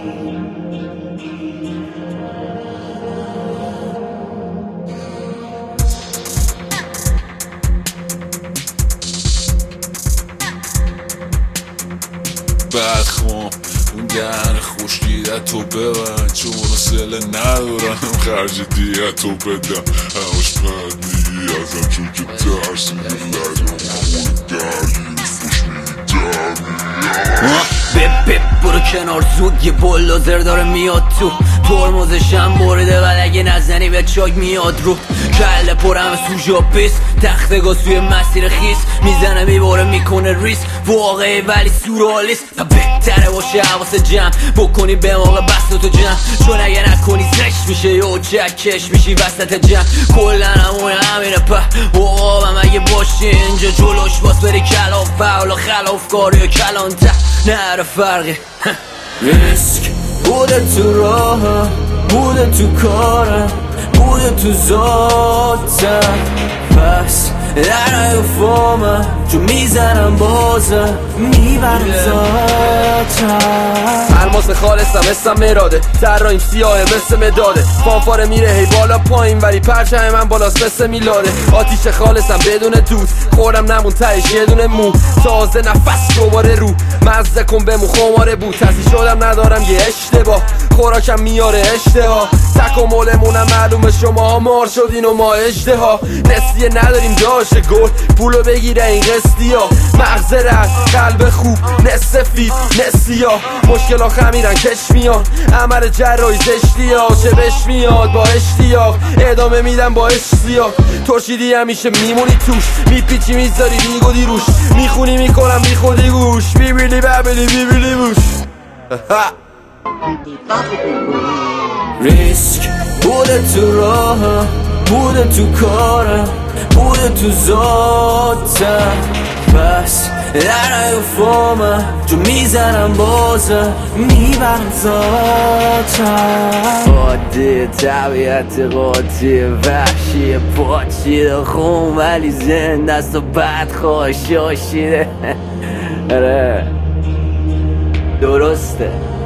بدخوام اون دهن خوشگیرت تو ببند، چون حوصله ندارم خرج دیت رو بدم. همش بد میگی ازم چون که ترسیدی لجم خود درگیری فوش میدی برو کنار زود، یه بلدوزر داره میاد تو ترمزشم بریده و اگه نزنی به چاک میاد رو کله پرم سوژا پیس تخته گاسوی مسیر خیس میزنه میباره میکنه ریس واقعی ولی سورالیست و بهتره باشه حواس جمع بکنی به موقع بست تو جمع، چون اگه نکنی زشت میشه یا چکش میشی وسط جمع. کلن همون همینه په وقابم اگه باشی اینجا جلوش باز بری کلاف فعلا خلاف کاری و کلان ته نره فرقی. ریسک بوده تو راهم، بوده تو کارم، بوده تو ذاتم، پس در نیفامم چون میزنم بازم میبرم ذاتم. الماس خالصم اسم مراده طراحیم سیاه مثل مداده فانفاره میره هی بالا پایین ولی پرچم من بالاست مثل میلاده. آتیش خالصم بدون دود خورم نمون تهش یه دونه مو تازه نفس دوباره رو مزه کن بمون خماره بود تصیح شدم ندارم یه اشتباه خوراکم میاره اشتها تکاملمونم معلومه شما ها مار شدین و ما اجدها نسیه نداریم داشه گل پولو بگیره این قسطی ها مغز رد قلب خوب نسفید نسیا مشکل ها خمیرن کش میان عمل جراحی زشتی ها چه بش میاد با اشتیاق ادامه میدم با اشتیاق ترشیدی همیشه میمونی توش میپیچی میذاری بیگودی روش میخونی میکنم بی خودی گوش بیبیلی ببیلی بیبیلی بوش. ریسک بوده تو راهم، بوده تو کارم، بوده تو ذاتم، پس در نیفامم چون میزنم بازم میبرم ذاتم. عادی طبیعت قاطی وحشی پاچیده خون ولی زنده است و بد خواهشاشیده. آره درسته.